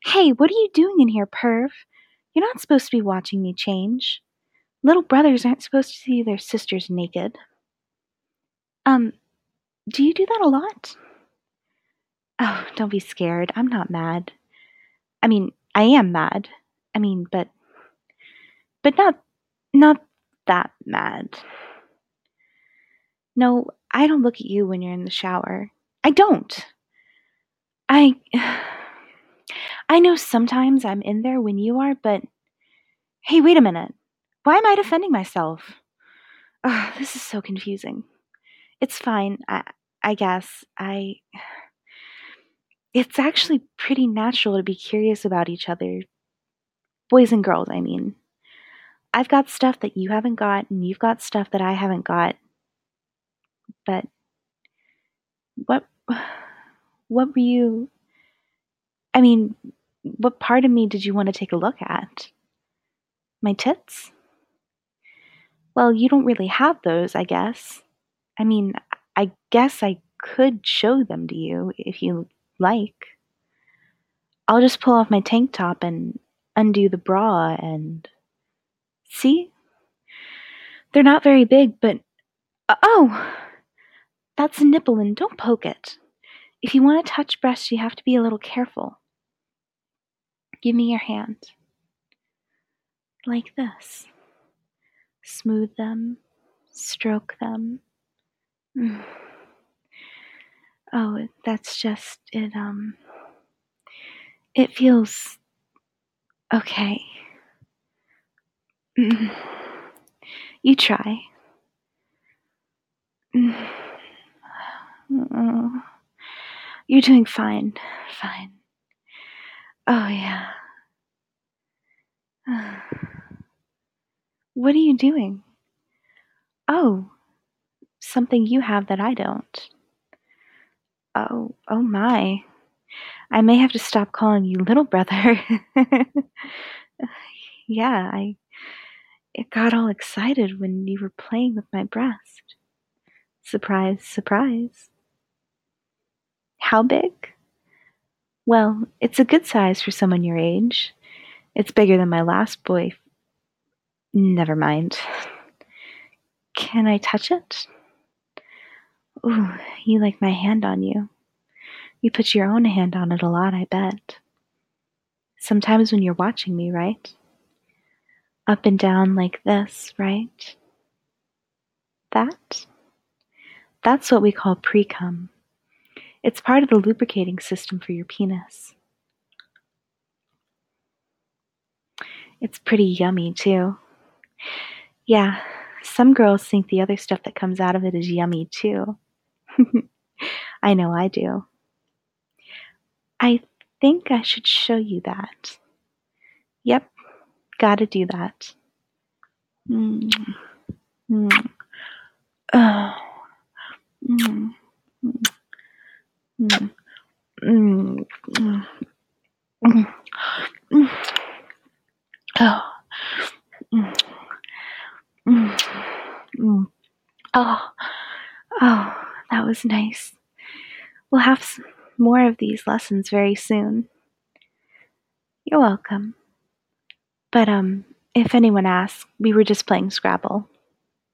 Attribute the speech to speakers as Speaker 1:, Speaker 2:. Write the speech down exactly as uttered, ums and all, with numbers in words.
Speaker 1: Hey, what are you doing in here, perv? You're not supposed to be watching me change. Little brothers aren't supposed to see their sisters naked. Um, do you do that a lot? Oh, don't be scared. I'm not mad. I mean, I am mad. I mean, but but not not that mad. No, I don't look at you when you're in the shower. I don't. I I know sometimes I'm in there when you are, but hey, wait a minute. Why am I defending myself? Ugh, this is so confusing. It's fine. I I guess. I It's actually pretty natural to be curious about each other. Boys and girls, I mean. I've got stuff that you haven't got, and you've got stuff that I haven't got. But what what were you I mean, what part of me did you want to take a look at? My tits? Well, you don't really have those, I guess. I mean, I guess I could show them to you if you like. I'll just pull off my tank top and undo the bra and see? They're not very big, but oh, that's a nipple and don't poke it. If you want to touch breasts, you have to be a little careful. Give me your hand. Like this. Smooth them, stroke them. Mm. Oh, that's just it um it feels okay. Mm. You try. Mm. Oh, you're doing fine. Fine. Oh yeah. What are you doing? Oh, something you have that I don't. Oh, oh my. I may have to stop calling you little brother. Yeah, I it got all excited when you were playing with my breast. Surprise, surprise. How big? Well, it's a good size for someone your age. It's bigger than my last boy. Never mind. Can I touch it? Ooh, you like my hand on you. You put your own hand on it a lot, I bet. Sometimes when you're watching me, right? Up and down like this, right? That? That's what we call pre-cum. It's part of the lubricating system for your penis. It's pretty yummy, too. Yeah, some girls think the other stuff that comes out of it is yummy, too. I know I do. I think I should show you that. Yep, gotta do that. Mm. Mm. Oh. Mm. Mm. Mm. Mm. Mm. Mm. Oh. Mm. Mm. Mm. Oh. Oh, that was nice. We'll have some more of these lessons very soon. You're welcome. But, um, if anyone asks, we were just playing Scrabble.